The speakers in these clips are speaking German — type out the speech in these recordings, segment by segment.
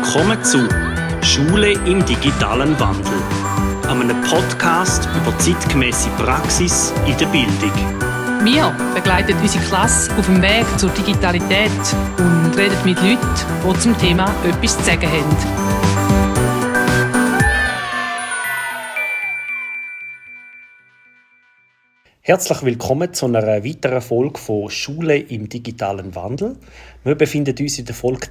Willkommen zu «Schule im digitalen Wandel», einem Podcast über zeitgemäße Praxis in der Bildung. Wir begleiten unsere Klasse auf dem Weg zur Digitalität und reden mit Leuten, die zum Thema etwas zu sagen haben. Herzlich willkommen zu einer weiteren Folge von «Schule im digitalen Wandel». Wir befinden uns in der Folge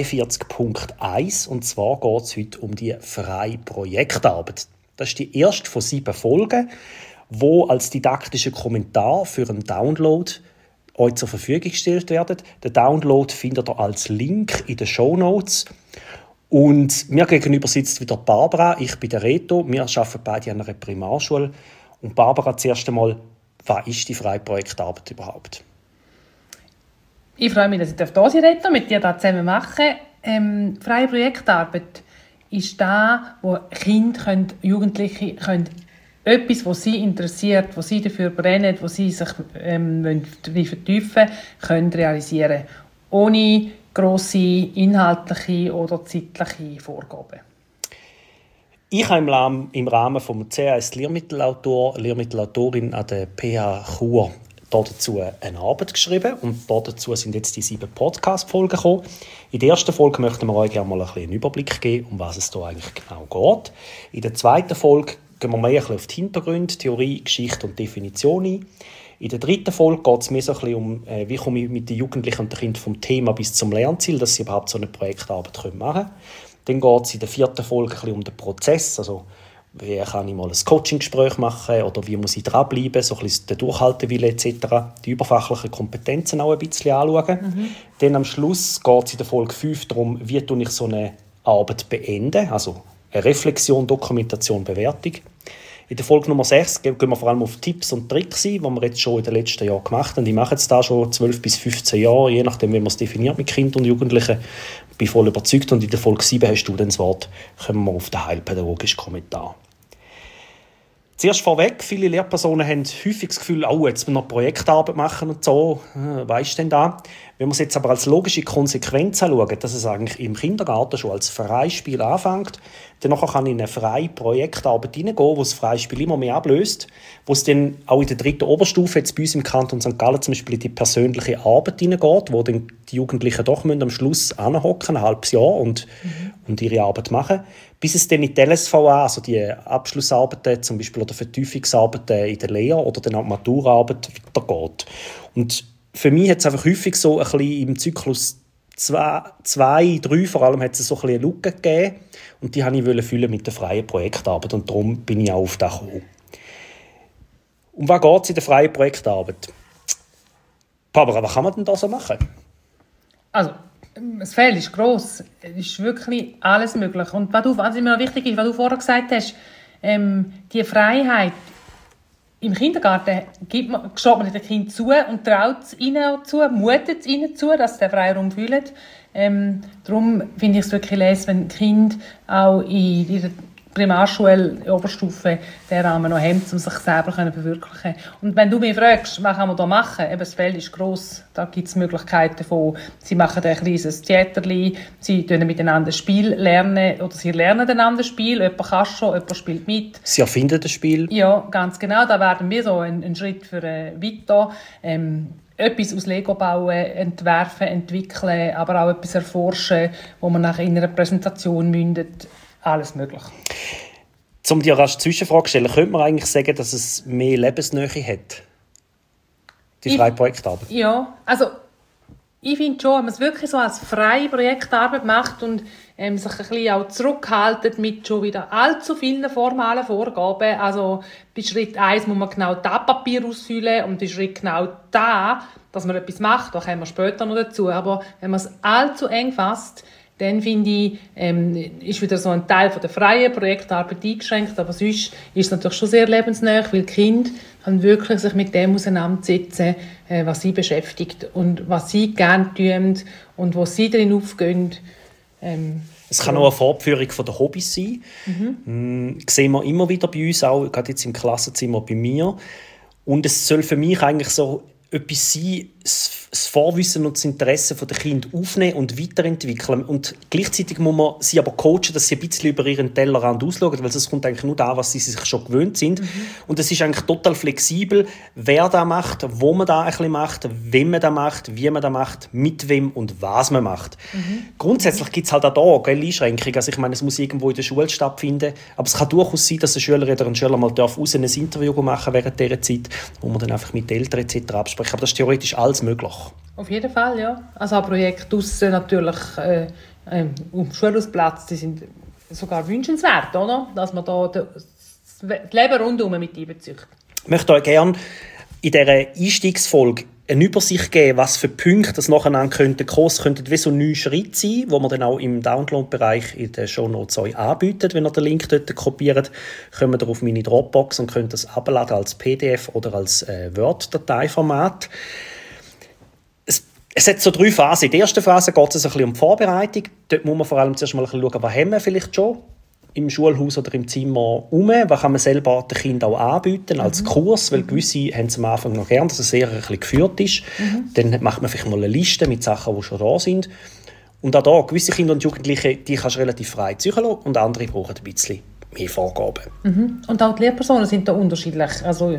42.1 und zwar geht es heute um die freie Projektarbeit. Das ist die erste von 7 Folgen, die als didaktischer Kommentar für einen Download euch zur Verfügung gestellt werden. Den Download findet ihr als Link in den Shownotes. Und mir gegenüber sitzt wieder Barbara, ich bin der Reto, wir arbeiten beide an einer Primarschule. Und Barbara, zuerst einmal, was ist die freie Projektarbeit überhaupt? Ich freue mich, dass ich hier sein darf, mit dir das zusammen machen. Freie Projektarbeit ist da, wo Kinder, Jugendliche können etwas, was sie interessiert, was sie dafür brennen, was sie sich vertiefen können realisieren, ohne grosse inhaltliche oder zeitliche Vorgaben. Ich habe im Rahmen des CAS Lehrmittelautorin an der PH Chur dazu eine Arbeit geschrieben und dazu sind jetzt die 7 Podcast-Folgen gekommen. In der ersten Folge möchten wir euch gerne mal einen Überblick geben, um was es hier eigentlich genau geht. In der zweiten Folge gehen wir mehr auf die Hintergründe, Theorie, Geschichte und Definition ein. In der dritten Folge geht es mehr so ein bisschen um, wie komme ich mit den Jugendlichen und den Kindern vom Thema bis zum Lernziel, dass sie überhaupt so eine Projektarbeit machen können. Dann geht es in der 4. Folge ein bisschen um den Prozess, also wie kann ich mal ein Coaching-Gespräch machen oder wie muss ich dranbleiben, so ein bisschen den Durchhaltewille etc., die überfachlichen Kompetenzen auch ein bisschen anschauen. Dann am Schluss geht es in der Folge 5 darum, wie ich so eine Arbeit beende, also eine Reflexion, Dokumentation, Bewertung. In der Folge Nummer 6 gehen wir vor allem auf Tipps und Tricks ein, die wir jetzt schon in den letzten Jahren gemacht haben. Ich mache jetzt da schon 12 bis 15 Jahre, je nachdem, wie man es definiert mit Kindern und Jugendlichen. Ich bin voll überzeugt und in der Folge 7 hast du dann das Wort, kommen wir auf den heilpädagogischen Kommentar. Zuerst vorweg, viele Lehrpersonen haben häufig das Gefühl, oh, jetzt müssen wir noch Projektarbeit machen und so, weisst du denn da? Wenn wir es jetzt aber als logische Konsequenz anschauen, dass es eigentlich im Kindergarten schon als Freispiel anfängt, dann kann ich in eine freie Projektarbeit hineingehen, wo das Freispiel immer mehr ablöst, wo es dann auch in der 3. Oberstufe, jetzt bei uns im Kanton St. Gallen zum Beispiel, in die persönliche Arbeit hineingeht, wo dann die Jugendlichen doch am Schluss anhocken, ein halbes Jahr und ihre Arbeit machen, bis es dann in die LSVA, also die Abschlussarbeiten zum Beispiel oder Vertiefungsarbeiten in der Lehre oder dann auch die Maturaarbeit weitergeht. Und für mich hat es einfach häufig so ein bisschen im Zyklus 2, 3 vor allem hat es so ein bisschen eine Lücke gegeben und die wollte ich füllen mit der freien Projektarbeit und darum bin ich auch auf das gekommen. Um was geht es in der freien Projektarbeit? Barbara, was kann man denn da so machen? Also, das Feld ist gross. Es ist wirklich alles möglich. Und was mir noch wichtig ist, was du vorher gesagt hast, die Freiheit im Kindergarten steht man den Kindern zu und traut es ihnen zu, mutet es ihnen zu, dass sie den Freiraum fühlen. Darum finde ich es wirklich les, wenn die Kinder auch in ihrer Primarschule, Oberstufe, den Rahmen noch haben, um sich selber zu verwirklichen. Und wenn du mich fragst, was kann man da machen? Eben, das Feld ist gross. Da gibt es Möglichkeiten von, sie machen ein kleines Theaterli, sie lernen miteinander Spiel lernen, oder sie lernen einander Spiel. Jemand kann schon, jemand spielt mit. Sie erfinden das Spiel. Ja, ganz genau. Da werden wir so einen Schritt für weiter. Etwas aus Lego bauen, entwerfen, entwickeln, aber auch etwas erforschen, wo man nachher in einer Präsentation mündet. Alles möglich. Um dir rasch Zwischenfrage zu stellen, könnte man eigentlich sagen, dass es mehr Lebensnähe hat? Die freie Projektarbeit? Ja, also ich finde schon, wenn man es wirklich so als freie Projektarbeit macht und sich ein bisschen auch zurückhaltet mit schon wieder allzu vielen formalen Vorgaben. Also bei Schritt 1 muss man genau das Papier ausfüllen und bei Schritt genau da, dass man etwas macht, da kommen wir später noch dazu. Aber wenn man es allzu eng fasst, dann finde ich, ist wieder so ein Teil von der freien Projektarbeit eingeschränkt, aber sonst ist es natürlich schon sehr lebensnah, weil die Kinder können wirklich sich mit dem auseinandersetzen, was sie beschäftigt und was sie gerne tun und wo sie drin aufgehen. Es kann auch eine Fortführung von den Hobbys sein. Sehen wir immer wieder bei uns, auch gerade jetzt im Klassenzimmer bei mir. Und es soll für mich eigentlich so etwas sein, das Vorwissen und das Interesse der Kinder aufnehmen und weiterentwickeln. Und gleichzeitig muss man sie aber coachen, dass sie ein bisschen über ihren Tellerrand ausschauen, weil es kommt eigentlich nur da, was sie sich schon gewöhnt sind. Und es ist eigentlich total flexibel, wer da macht, wo man da ein bisschen macht, wem man da macht, wie man da macht, mit wem und was man macht. Grundsätzlich gibt es halt auch da Einschränkungen. Also ich meine, es muss irgendwo in der Schule stattfinden, aber es kann durchaus sein, dass eine Schülerin oder ein Schüler mal raus ein Interview machen während dieser Zeit, wo man dann einfach mit den Eltern etc. abspricht. Aber das ist theoretisch alles möglich. Auf jeden Fall, ja. Also Projekte draussen natürlich um Schulhausplatz, die sind sogar wünschenswert, oder? Dass man da das Leben rundum mit einbezieht. Ich möchte euch gerne in dieser Einstiegsfolge eine Übersicht geben, was für Punkte das nacheinander könnten kommen. Es könnten wie so 9 Schritte sein, die wir dann auch im Download-Bereich in den Shownotes euch anbieten. Wenn ihr den Link dort kopiert, kommt ihr auf meine Dropbox und könnt das abladen als PDF oder als Word-Dateiformat. Es hat so 3 Phasen. In der ersten Phase geht es ein bisschen um die Vorbereitung. Dort muss man vor allem zuerst mal schauen, was haben wir vielleicht schon im Schulhaus oder im Zimmer rum. Was kann man selber den Kindern auch anbieten als Kurs, weil gewisse haben es am Anfang noch gern, dass es sehr ein bisschen geführt ist. Dann macht man vielleicht mal eine Liste mit Sachen, die schon da sind. Und auch da, gewisse Kinder und Jugendliche, die kannst du relativ frei ziehen lassen und andere brauchen ein bisschen mehr Vorgaben. Und auch die Lehrpersonen sind da unterschiedlich. Also,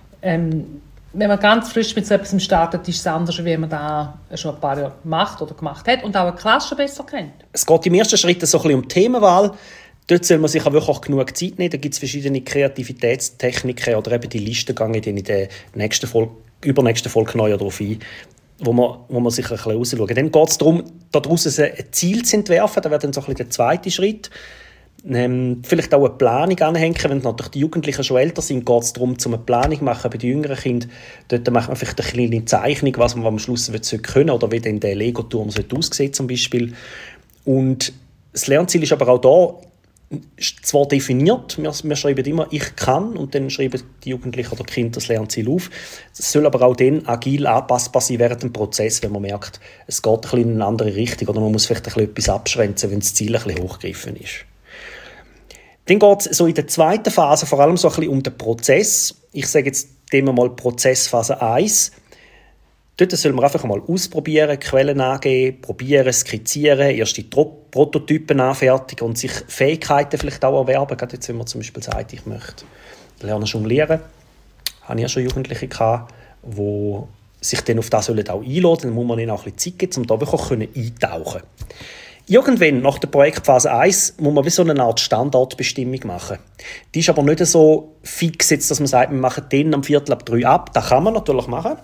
wenn man ganz frisch mit so etwas startet, ist es anders, wie man das schon ein paar Jahre macht oder gemacht hat und auch eine Klasse besser kennt. Es geht im ersten Schritt so ein bisschen um die Themenwahl. Dort soll man sich auch wirklich auch genug Zeit nehmen. Da gibt es verschiedene Kreativitätstechniken oder eben die Listen, gehe ich in der nächsten Folge, übernächsten Folge neu darauf ein, wo man sich ein bisschen rausschauen. Dann geht es darum, daraus ein Ziel zu entwerfen. Das wäre dann so ein bisschen der zweite Schritt. Vielleicht auch eine Planung anhängen, wenn natürlich die Jugendlichen schon älter sind, geht es darum, eine Planung zu machen bei den jüngeren Kindern. Dort macht man vielleicht eine kleine Zeichnung, was man am Schluss können oder wie dann der Lego-Turm aussehen zum Beispiel. Und das Lernziel ist aber auch da zwar definiert, wir schreiben immer «ich kann» und dann schreiben die Jugendlichen oder Kinder das Lernziel auf. Es soll aber auch dann agil anpassbar sein während dem Prozess, wenn man merkt, es geht ein bisschen in eine andere Richtung oder man muss vielleicht ein bisschen etwas abschwänzen, wenn das Ziel ein bisschen hochgegriffen ist. Dann geht es so in der zweiten Phase vor allem so ein bisschen um den Prozess. Ich sage jetzt dem mal Prozessphase 1. Dort soll man einfach mal ausprobieren, Quellen angeben, probieren, skizzieren, erste Prototypen anfertigen und sich Fähigkeiten vielleicht auch erwerben. Gerade jetzt, wenn man zum Beispiel sagt, ich möchte lernen jonglieren, habe ich ja schon Jugendliche gehabt, die sich dann auf das auch einladen sollen. Dann muss man ihnen auch ein bisschen Zeit geben, um da wirklich eintauchen. Irgendwann, nach der Projektphase 1, muss man wie so eine Art Standortbestimmung machen. Die ist aber nicht so fix, jetzt, dass man sagt, wir machen den am 2:45 ab. Das kann man natürlich machen.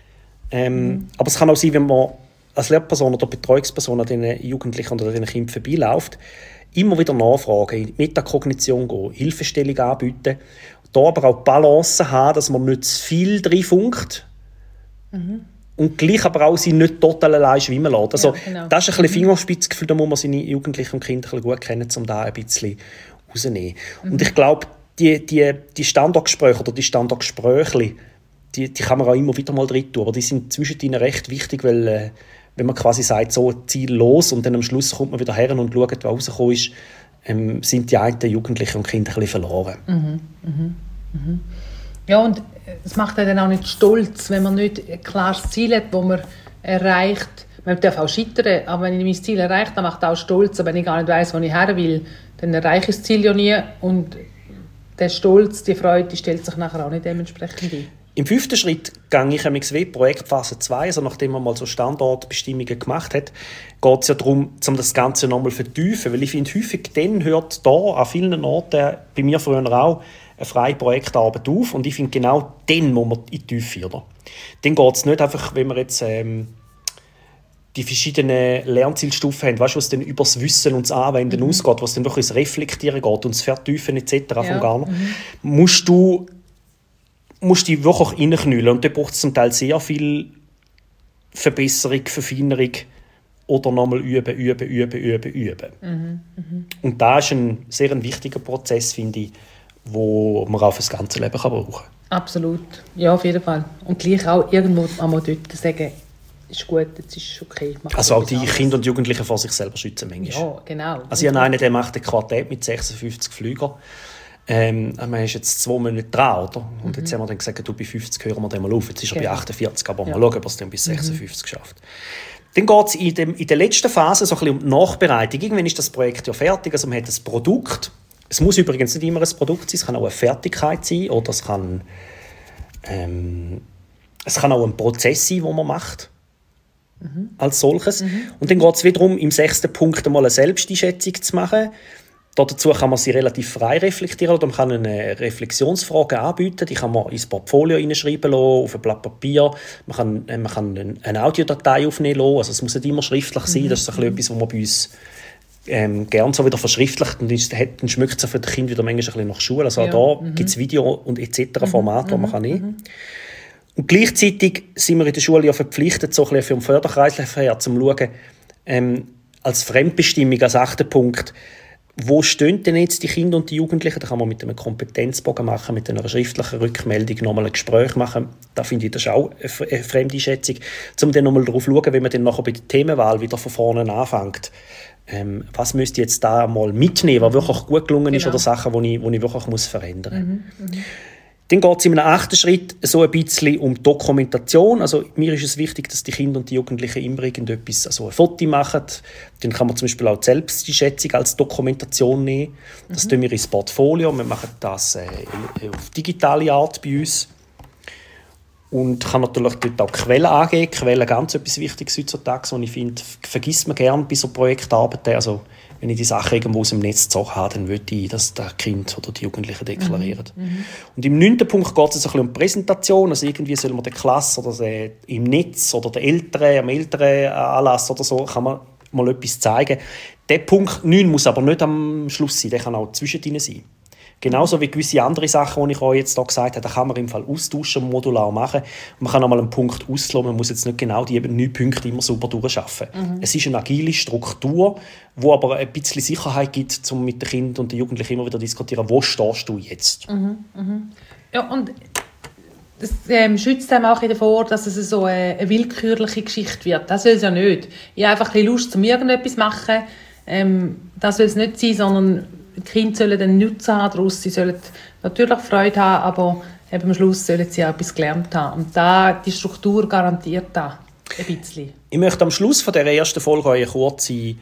Aber es kann auch sein, wenn man als Lehrperson oder Betreuungsperson an diesen Jugendlichen oder diesen Kindern vorbeiläuft, immer wieder nachfragen, in die Metakognition gehen, Hilfestellung anbieten. Da aber auch die Balance haben, dass man nicht zu viel reinfunkt. Und gleich aber auch sie nicht total allein schwimmen lassen. Also, ja, genau. Das ist ein bisschen Fingerspitzengefühl, da muss man seine Jugendlichen und Kinder gut kennen, um da ein bisschen rauszunehmen. Und ich glaube, die Standortgespräche oder die Standortgespräche, die kann man auch immer wieder mal drin tun. Aber die sind zwischendrin recht wichtig, weil wenn man quasi sagt, so Ziel los und dann am Schluss kommt man wieder her und schaut, was rausgekommen ist, sind die einen Jugendlichen und Kinder ein bisschen verloren. Ja, und es macht einen dann auch nicht stolz, wenn man nicht ein klares Ziel hat, das man erreicht. Man darf auch scheitern, aber wenn ich mein Ziel erreiche, dann macht es auch stolz. Aber wenn ich gar nicht weiss, wo ich her will, dann erreiche ich das Ziel ja nie. Und der Stolz, die Freude, die stellt sich nachher auch nicht dementsprechend ein. Im 5. Schritt gehe ich MXW Projektphase 2, also nachdem man mal so Standortbestimmungen gemacht hat, geht es ja darum, um das Ganze nochmal zu vertiefen. Weil ich finde, häufig dann hört da an vielen Orten, bei mir früher auch, eine freie Projektarbeit auf. Und ich finde, genau dann muss man in die Tiefe. Oder? Dann geht es nicht einfach, wenn wir jetzt die verschiedenen Lernzielstufen haben, weißt du, was dann über das Wissen und das Anwenden ausgeht, was dann wirklich ins Reflektieren geht und das Vertiefen etc. vom Garner, musst du dich wirklich reinknüllen. Und da braucht es zum Teil sehr viel Verbesserung, Verfeinerung oder nochmal üben. Und das ist ein sehr wichtiger Prozess, finde ich, wo man auch für das ganze Leben brauchen kann. Absolut, ja, auf jeden Fall. Und gleich auch irgendwo einmal dort sagen, ist gut, jetzt ist okay. Also auch die Kinder und Jugendlichen vor sich selber schützen manchmal. Ja, genau. Also ich habe einen, der macht ein Quartett mit 56 Flügern. Man ist jetzt 2 Monate dran, oder? Und jetzt haben wir dann gesagt, du, bei 50 hören wir den mal auf. Jetzt ist er bei 48, aber mal schauen, ob er es dann bis 56 schafft. Dann geht es in der letzten Phase so ein bisschen um die Nachbereitung. Irgendwann ist das Projekt ja fertig, also man hat ein Produkt. Es muss übrigens nicht immer ein Produkt sein, es kann auch eine Fertigkeit sein oder es kann auch ein Prozess sein, den man macht. Als solches. Und dann geht es wiederum im 6. Punkt einmal eine Selbsteinschätzung zu machen. Dazu kann man sie relativ frei reflektieren oder man kann eine Reflexionsfrage anbieten, die kann man ins Portfolio hineinschreiben lassen, auf ein Blatt Papier. Man kann eine Audiodatei aufnehmen lassen, also es muss nicht immer schriftlich sein, das ist so etwas, was man bei uns gerne so wieder verschriftlicht und dann schmeckt es für das Kind wieder manchmal ein bisschen nach Schule. Also auch da gibt es Video und etc. Formate, die man kann nehmen kann. Und gleichzeitig sind wir in der Schule ja verpflichtet, so ein bisschen für den Förderkreislauf her, zu schauen, als Fremdbestimmung, als 8. Punkt, wo stehen denn jetzt die Kinder und die Jugendlichen? Da kann man mit einem Kompetenzbogen machen, mit einer schriftlichen Rückmeldung nochmal ein Gespräch machen. Da finde ich, das ist auch eine Fremdeinschätzung. Um dann nochmal darauf zu schauen, wenn man dann nachher bei der Themenwahl wieder von vorne anfängt. Was müsst ihr jetzt da mal mitnehmen, was wirklich gut gelungen ist oder Sachen, die ich wirklich verändern muss. Dann geht es in einem 8. Schritt so ein bisschen um Dokumentation. Also mir ist es wichtig, dass die Kinder und die Jugendlichen immer irgendetwas, also ein Foto machen. Dann kann man zum Beispiel auch die Selbsteinschätzung als Dokumentation nehmen. Das tun wir ins Portfolio. Wir machen das auf digitale Art bei uns. Und kann natürlich dort auch Quellen angeben. Quellen ganz etwas Wichtiges heutzutage, und ich finde, vergisst man gerne bei so Projektarbeiten. Also wenn ich die Sachen irgendwo aus dem Netz gezogen habe, dann würde ich, dass der Kind oder die Jugendlichen deklarieren. Und im 9. Punkt geht es ein bisschen um Präsentation. Also irgendwie soll man der Klasse oder im Netz oder am älteren Anlass oder so, kann man mal etwas zeigen. Der Punkt 9 muss aber nicht am Schluss sein, der kann auch zwischendrin sein. Genauso wie gewisse andere Sachen, die ich euch jetzt hier gesagt habe, da kann man im Fall austauschen, modular machen. Man kann auch mal einen Punkt auslassen, man muss jetzt nicht genau die 9 Punkte immer super durchschaffen. Es ist eine agile Struktur, die aber ein bisschen Sicherheit gibt, um mit den Kindern und den Jugendlichen immer wieder zu diskutieren, wo stehst du jetzt? Ja, und das schützt einem auch davor, dass es so eine willkürliche Geschichte wird. Das will es ja nicht. Ich habe einfach ein bisschen Lust, um irgendetwas zu machen. Das will es nicht sein, sondern die Kinder sollen den Nutzen haben daraus. Sie sollen natürlich Freude haben, aber eben am Schluss sollen sie auch etwas gelernt haben. Und die Struktur garantiert das ein bisschen. Ich möchte am Schluss von dieser ersten Folge euch eine kurze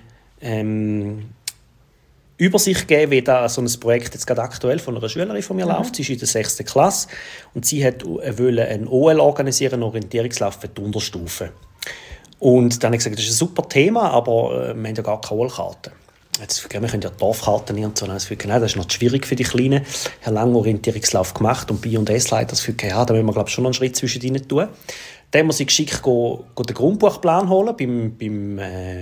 Übersicht geben, wie so ein Projekt jetzt gerade aktuell von einer Schülerin von mir läuft. Sie ist in der 6. Klasse und sie wollte einen OL organisieren, einen Orientierungslauf für die Unterstufe. Und dann habe ich gesagt, das ist ein super Thema, aber wir haben ja gar keine OL-Karte. Jetzt, wir können ja Dorfkarten nehmen und so. Das ist noch schwierig für die Kleinen. Ich habe lange Orientierungslauf gemacht und S-Leiter das Gefühl, da müssen wir schon noch einen Schritt zwischen ihnen tun. Dann muss ich geschickt den Grundbuchplan holen beim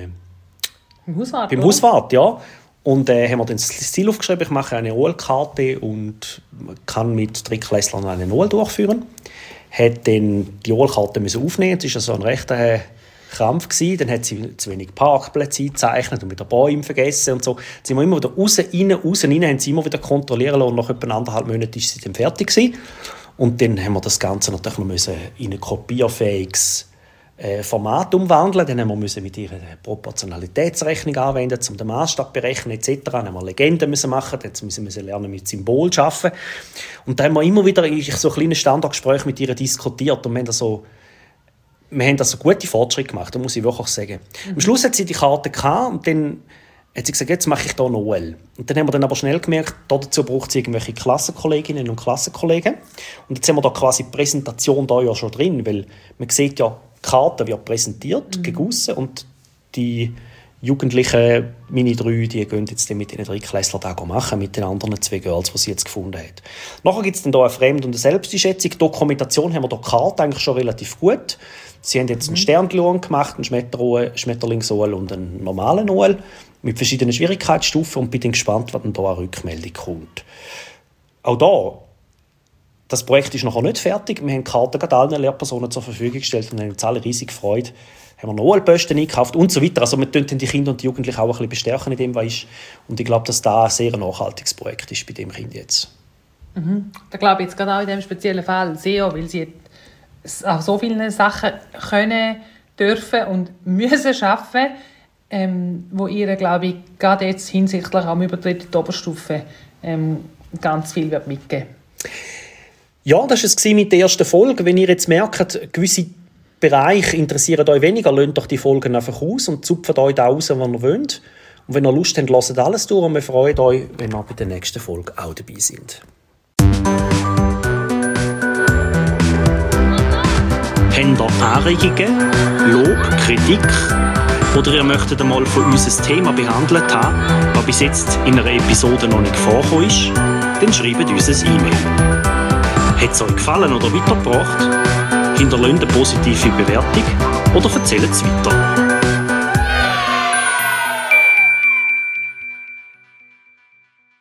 Hauswart, ja. Und haben wir dann das Ziel aufgeschrieben, ich mache eine OL-Karte und kann mit Drittklässlern eine OL durchführen. Hat dann die OL-Karte aufnehmen. Das war so ein rechter Krampf gewesen. Dann hat sie zu wenig Parkplätze eingezeichnet und wieder Bäume vergessen und so. Dann sind wir immer wieder raus, rein, haben sie immer wieder kontrollieren lassen und nach etwa 1,5 Monaten ist sie dann fertig gewesen. Und dann haben wir das Ganze natürlich noch in ein kopierfähiges Format umwandeln. Dann haben wir mit ihr eine Proportionalitätsrechnung anwenden, um den Maßstab zu berechnen etc. Dann haben wir Legenden machen. Jetzt müssen wir lernen, mit Symbolen zu arbeiten. Und dann haben wir immer wieder so kleine Standardgespräche mit ihr diskutiert und wir haben so gute Fortschritte gemacht, das muss ich wirklich sagen. Am Schluss hat sie die Karte gehabt und dann hat sie gesagt, jetzt mache ich hier noch OL. Und dann haben wir dann aber schnell gemerkt, dazu braucht sie irgendwelche Klassenkolleginnen und Klassenkollegen. Und jetzt haben wir da quasi die Präsentation da ja schon drin, weil man sieht ja, die Karte wird präsentiert, gegossen und die Jugendlichen, meine 3, die gehen jetzt mit den Drittklässlern da machen, mit den anderen 2 Girls, die sie jetzt gefunden hat. Nachher gibt es dann hier eine Fremd- und eine Selbsteinschätzung. Dokumentation haben wir hier die Karte eigentlich schon relativ gut. Sie haben jetzt einen Sternchen gemacht, einen Schmetterlingsol und einen normalen OL mit verschiedenen Schwierigkeitsstufen und bin gespannt, was dann da eine Rückmeldung kommt. Auch da, das Projekt ist noch nicht fertig. Wir haben die Karten gerade allen Lehrpersonen zur Verfügung gestellt und haben uns alle riesig gefreut. Haben wir noch OL-Posten eingekauft und so weiter. Also wir tun die Kinder und die Jugendlichen auch ein bisschen bestärken in dem, was ist. Und ich glaube, dass das ein sehr nachhaltiges Projekt ist bei dem Kind jetzt. Da glaube ich jetzt gerade auch in diesem speziellen Fall sehr, weil sie auch so viele Sachen können, dürfen und müssen schaffen, wo ihr, glaube ich, gerade jetzt hinsichtlich am Übertritt der Oberstufe ganz viel mitgeben wird. Ja, das war es mit der ersten Folge. Wenn ihr jetzt merkt, gewisse Bereiche interessieren euch weniger, lasst doch die Folgen einfach aus und zupft euch da raus, was ihr wollt. Und wenn ihr Lust habt, hört alles durch und wir freuen euch, wenn ihr bei der nächsten Folge auch dabei seid. Habt ihr Anregungen, Lob, Kritik oder ihr möchtet einmal von uns ein Thema behandelt haben, das bis jetzt in einer Episode noch nicht vorgekommen ist, dann schreibt uns ein E-Mail. Hat es euch gefallen oder weitergebracht? Hinterlasst eine positive Bewertung oder erzählt es weiter.